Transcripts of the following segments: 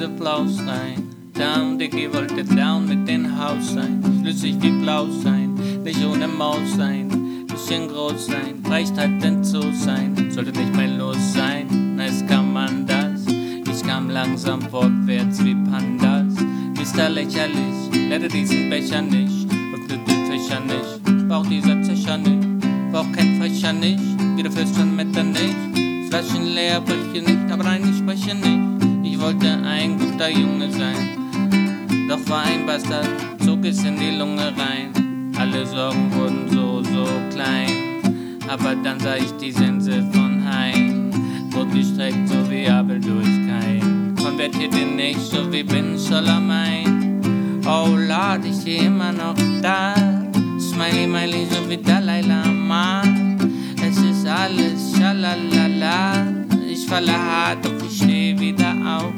Applaus rein. Down, Diggi wollte down mit den Haus sein. Flüssig wie blau sein, nicht ohne Maus sein. Bisschen groß sein, reicht halt denn zu sein. Sollte nicht mehr los sein, nice kann man das. Ich kam langsam vorwärts wie Pandas. Mr. Lächerlich, leerte diesen Becher nicht. Öffnet den Fächer nicht, braucht dieser Zecher nicht. Braucht kein Fächer nicht, wieder fürst schon Metternich. Flaschen leer, Brüche nicht, aber nein, ich spreche nicht. Ich wollte ein guter Junge sein. Doch war ein Bastard, zog es in die Lunge rein. Alle Sorgen wurden so klein. Aber dann sah ich die Sense von Hain. Wurde gestreckt, so wie Abel durch Kain. Konvertierte nicht, so wie Bin Schollermein. Oh Lord, ich steh immer noch da. Smiley, Miley, so wie Dalai Lama. Es ist alles schalalala. Ich falle hart, doch ich steh wieder auf.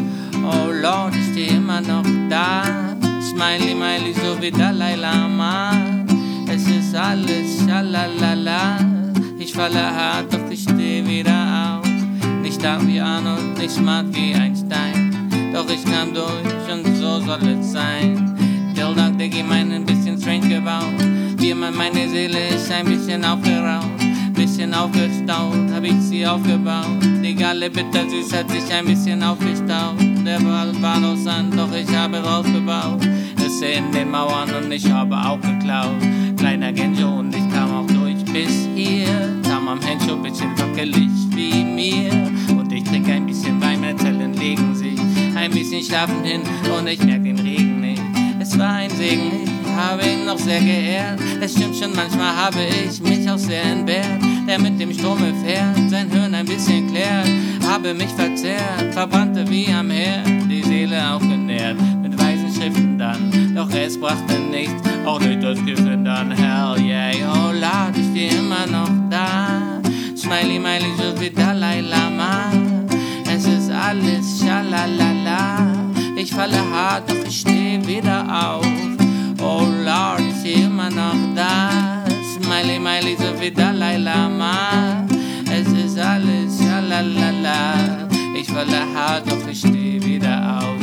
Oh Lord, ich steh immer noch da. Smiley, Miley, so wie Dalai Lama. Es ist alles schalalala. Ich falle hart, doch ich steh wieder auf. Nicht stark wie Arnold, nicht smart wie Einstein. Doch ich kam durch und so soll es sein. Till Dog, Diggi, ein bisschen strange gebaut. Wie immer meine Seele ist ein bisschen aufgeraucht. Bisschen aufgestaut, hab ich sie aufgebaut. Die Galle bittersüß hat sich ein bisschen aufgestaut. Der Wald war aus Sand, doch ich habe rausgebaut. Risse in den Mauern und ich habe auch geklaut. Kleiner Genjo und ich kam auch durch bis hier. Tam am Henshow, bisschen wackelig wie mir. Und ich trinke ein bisschen Wein, meine Zellen legen sich ein bisschen schlafen hin und ich merk den Regen nicht. Es war ein Segen, ich habe ihn noch sehr geehrt. Es stimmt schon, manchmal habe ich mich auch sehr entbehrt. Der mit dem Strome fährt, sein Hirn ein bisschen klärt. Habe mich verzehrt, verbrannte wie am Herd. Die Seele aufgenährt, mit weißen Schriften dann. Doch es brachte nichts, auch nicht das Gefühl dann. Hell yeah, oh Lord, ich steh immer noch da. Smiley, Miley, so wie Dalai Lama. Es ist alles schalalala. Ich falle hart, doch ich steh wieder auf. Oh Lord, ich steh immer noch da. Smiley, Miley, so wie Dalai Lama. Es ist alles schalalala. Ich falle hart, doch ich steh wieder auf.